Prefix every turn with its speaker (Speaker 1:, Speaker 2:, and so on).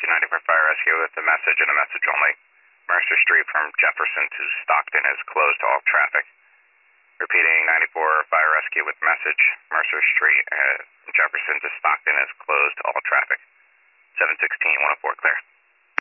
Speaker 1: 94 Fire Rescue with a message and a message only. Mercer Street from Jefferson to Stockton is closed to all traffic. Repeating, 94 Fire Rescue with message. Mercer Street from Jefferson to Stockton is closed to all traffic. 716-104, clear.